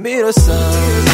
میرسم.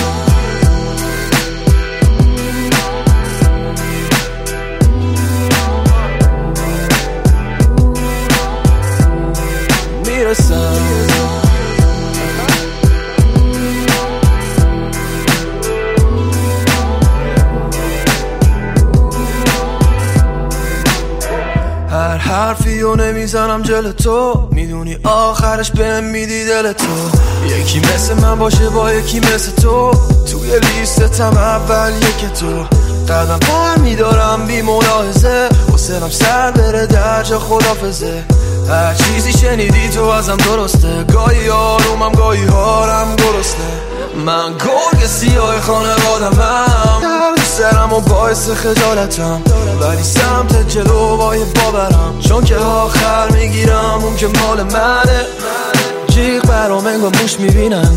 هر حرفیو نمیزنم جل تو، میدونی آخرش بهم میدی دل تو. یکی مثل من باشه با یکی مثل تو، توی لیستم اول یک تو. قدم پر میدارم بی ملاحظه، حسنم سر بره در جا خدافزه. هر چیزی شنیدی تو ازم درسته، گاهی آرومم گاهی حالم درسته. من گرگ سیاه خانوادمم، درد سرم و باعث خجالتم، ولی سمت جلو باید باورم، چون که آخر میگیرم اون که مال منه. جیغ برام انگار موش میبینن،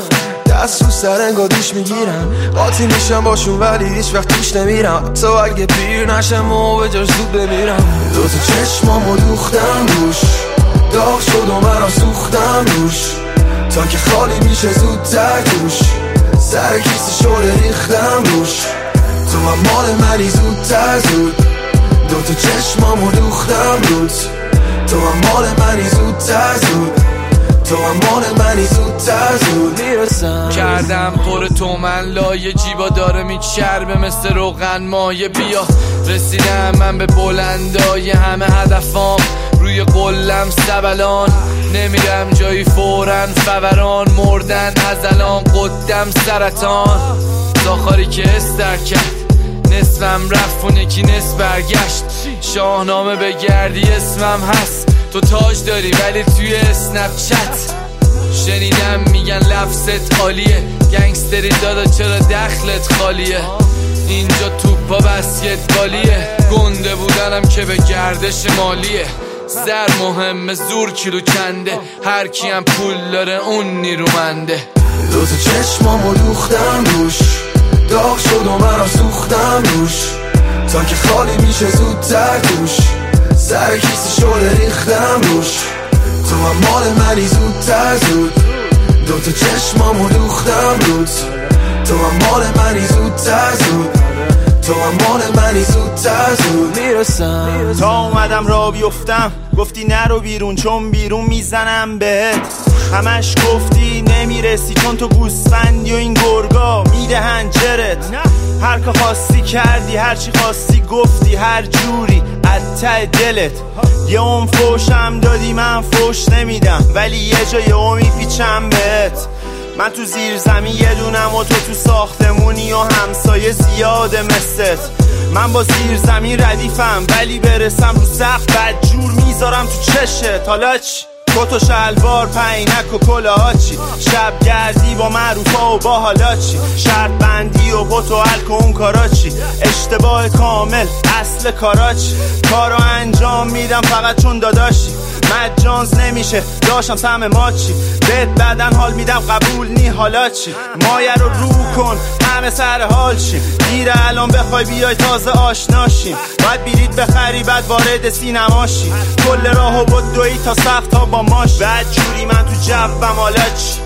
دست رو سر انگار دوش میگیرن، قاطی میشم باشون ولی هیچ وقت توش نمیرم. تو اگه پیر نشم و به جاش زود بمیرم. دو تا چشمامو دوختم روش، داغ شد و منم سوختم روش، تا که خالی میشه زودتر توش. سر کیسه شده ریختم روش، تو هم مال منی زودتر زود. دو تا چشمامو دوختم روت، تو هم مال منی زودتر زود. تو هم مال منی زودتر زود میرسم. کردم پر تو من لایه، جیبا داره میچربه مثل روغن مایه. بیا رسیدم من به بلندای همه هدفام، روی قلم سبلان نمیرم جایی فورن فوران. مردن از الان قدم سرطان، زاخاری که استر کرد نصفم رفت و نکی نصف برگشت. شاهنامه بگردی اسمم هست، تو تاج داری ولی توی اسنپ چت. شنیدم میگن لفظت عالیه، گنگستری دادا چرا دخلت خالیه. اینجا توپا بسکتبالیه، گنده بودنم که به گردش مالیه. زر مهمه زور کیلو کنده، هر کیم پول داره اون نیرومنده. دو تا چشمامو دوختم روش، داغ شد و منم سوختم روش، تا که خالی میشه زودتر توش. سر کیسه شده ریختم روش، تو هم مال منی زودتر زود. دو تا چشمامو دوختم روت، تو هم مال منی زودتر زود. تو هم مال منی زودتر زود میرسم. تا اومدم را بیفتم گفتی نرو بیرون چون بیرون میزنم بهت. همش گفتی نمیرسی چون تو گوسفندی و این گرگا میدهن جرت. هر که خواستی کردی، هر چی خواستی گفتی، هر جوری از ته دلت. یه اون فوشم دادی من فوش نمیدم، ولی یه جا یه اون میپیچم بهت. من تو زیر زمین یه دونم و تو ساختمونی و همسایه زیاده مثلت. من با زیر زمین ردیفم ولی برسم رو سقف بدجور میذارم تو چشت. حالا چی؟ کت و شلوار پینک و کلاه چی؟ شب گردی با معروفا و با حالا چی؟ شرط بندی و بوت و الک و اون کارا چی؟ اشتباه کامل اصل کارا چی؟ کارو انجام میدم فقط چون داداشی. مجانز نمیشه داشتم سهم ما چی؟ بهت بعدن حال میدم قبول نی حالا چی؟ مایه رو کن همه سر حال چیم. دیره الان بخوای بیای تازه آشناشیم. باید بیرید بخری بعد وارد سینماشی. کل راهو بود دوی تا سقف تا با ماش. بعد جوری من تو جبم حالا چی؟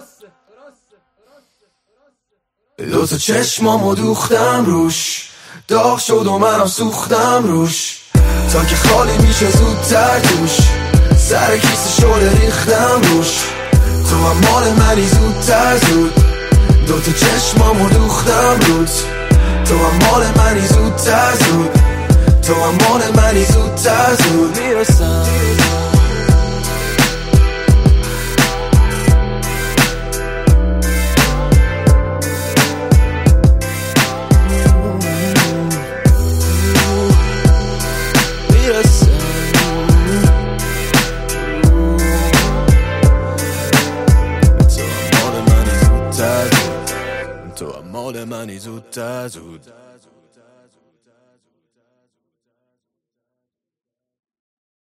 دو تا چشمامو دوختم روش، داغ شد و منم سوختم روش، تا که خالی میشه زودتر توش. سر کیسه شده ریختم روش، تو هم مال منی زودتر زود. دو تا چشمامو دوختم روت، تو هم مال منی زودتر زود. تو هم مال منی زودتر زود میرسم. تو هم مال منی زودتر زود.